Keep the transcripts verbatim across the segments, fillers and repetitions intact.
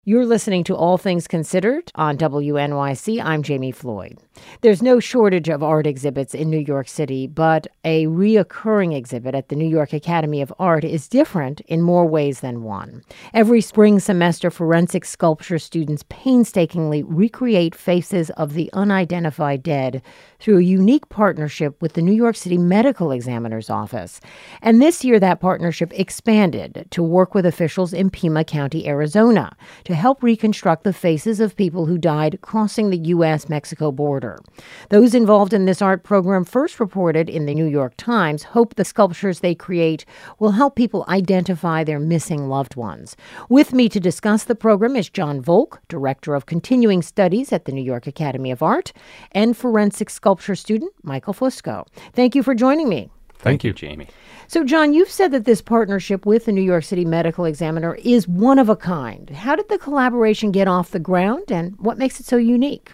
You're listening to All Things Considered on W N Y C. I'm Jamie Floyd. There's no shortage of art exhibits in New York City, but a reoccurring exhibit at the New York Academy of Art is different in more ways than one. Every spring semester, forensic sculpture students painstakingly recreate faces of the unidentified dead through a unique partnership with the New York City Medical Examiner's Office. And this year, that partnership expanded to work with officials in Pima County, Arizona, to help reconstruct the faces of people who died crossing the U S Mexico border. Those involved in this art program first reported in the New York Times hope the sculptures they create will help people identify their missing loved ones. With me to discuss the program is John Volk, Director of Continuing Studies at the New York Academy of Art, and forensic sculpture student Michael Fusco. Thank you for joining me. Thank you, Jamie. So, John, you've said that this partnership with the New York City Medical Examiner is one of a kind. How did the collaboration get off the ground, and what makes it so unique?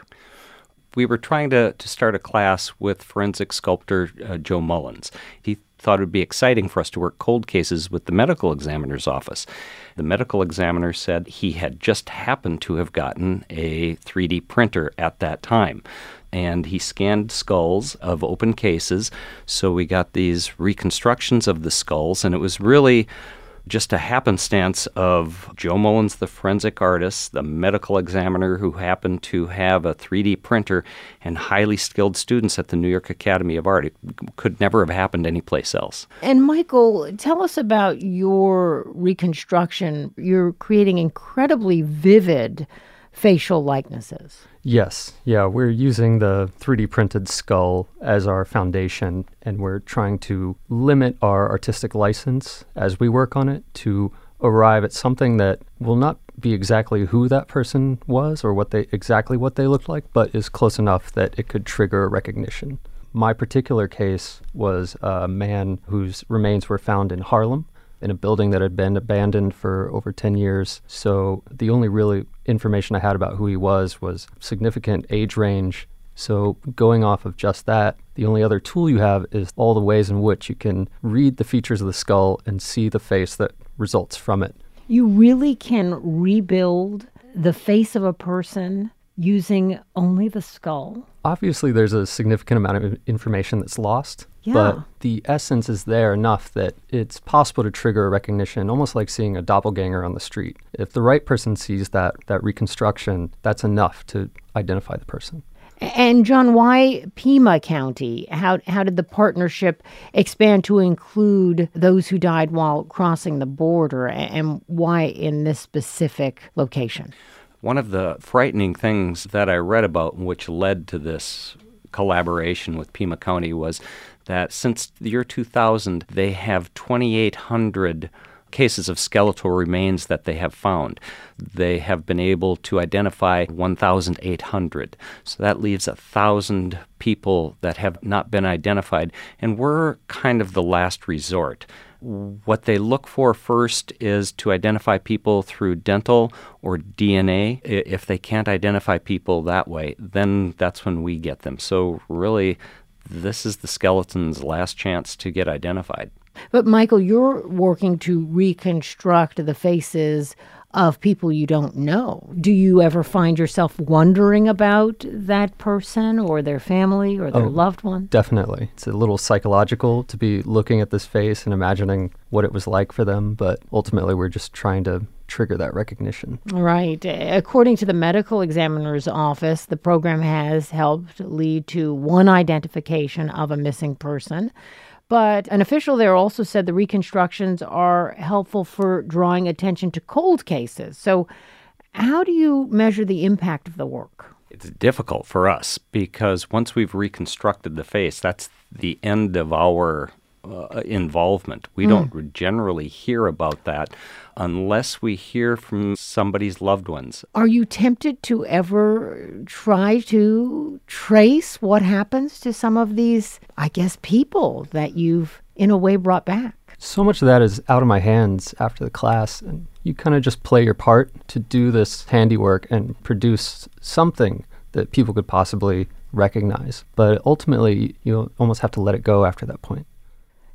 We were trying to, to start a class with forensic sculptor uh, Joe Mullins. He thought it would be exciting for us to work cold cases with the medical examiner's office. The medical examiner said he had just happened to have gotten a three D printer at that time. And he scanned skulls of open cases, so we got these reconstructions of the skulls, and it was really just a happenstance of Joe Mullins, the forensic artist, the medical examiner who happened to have a three D printer, and highly skilled students at the New York Academy of Art. It could never have happened anyplace else. And Michael, tell us about your reconstruction. You're creating incredibly vivid facial likenesses. Yes. Yeah, we're using the three D printed skull as our foundation, and we're trying to limit our artistic license as we work on it to arrive at something that will not be exactly who that person was or what they exactly what they looked like, but is close enough that it could trigger a recognition. My particular case was a man whose remains were found in Harlem, in a building that had been abandoned for over ten years. So the only really information I had about who he was was significant age range. So going off of just that, the only other tool you have is all the ways in which you can read the features of the skull and see the face that results from it. You really can rebuild the face of a person using only the skull? Obviously, there's a significant amount of information that's lost, yeah. but the essence is there enough that it's possible to trigger a recognition, almost like seeing a doppelganger on the street. If the right person sees that, that reconstruction, that's enough to identify the person. And John, why Pima County? How how did the partnership expand to include those who died while crossing the border, and why in this specific location? One of the frightening things that I read about, which led to this collaboration with Pima County, was that since the year two thousand, they have twenty-eight hundred cases of skeletal remains that they have found. They have been able to identify one thousand eight hundred. So that leaves one thousand people that have not been identified, and we're kind of the last resort. What they look for first is to identify people through dental or D N A. If they can't identify people that way, then that's when we get them. So really, this is the skeleton's last chance to get identified. But Michael, you're working to reconstruct the faces of people you don't know. Do you ever find yourself wondering about that person or their family or their oh, loved one? Definitely. It's a little psychological to be looking at this face and imagining what it was like for them, but ultimately we're just trying to trigger that recognition. Right. According to the medical examiner's office, the program has helped lead to one identification of a missing person. But an official there also said the reconstructions are helpful for drawing attention to cold cases. So how do you measure the impact of the work? It's difficult for us because once we've reconstructed the face, that's the end of our uh, involvement. We mm. don't generally hear about that unless we hear from somebody's loved ones. Are you tempted to ever try to trace what happens to some of these, I guess, people that you've, in a way, brought back? So much of that is out of my hands after the class, and you kind of just play your part to do this handiwork and produce something that people could possibly recognize. But ultimately, you almost have to let it go after that point.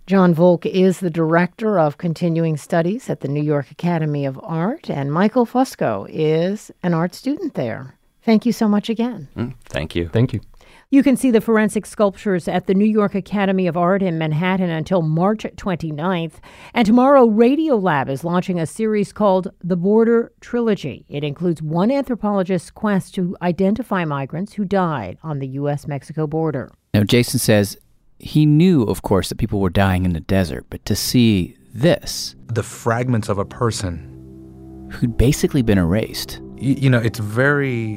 John Volk is the Director of Continuing Studies at the New York Academy of Art, and Michael Fusco is an art student there. Thank you so much again. Mm, thank you. Thank you. You can see the forensic sculptures at the New York Academy of Art in Manhattan until March twenty-ninth. And tomorrow, Radiolab is launching a series called The Border Trilogy. It includes one anthropologist's quest to identify migrants who died on the U S Mexico border. Now, Jason says he knew, of course, that people were dying in the desert, but to see this... The fragments of a person... who'd basically been erased. You, you know, it's very...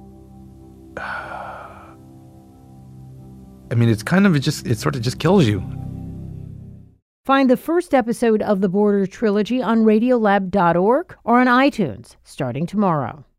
I mean, it's kind of, it just, it sort of just kills you. Find the first episode of The Border Trilogy on radiolab dot org or on iTunes starting tomorrow.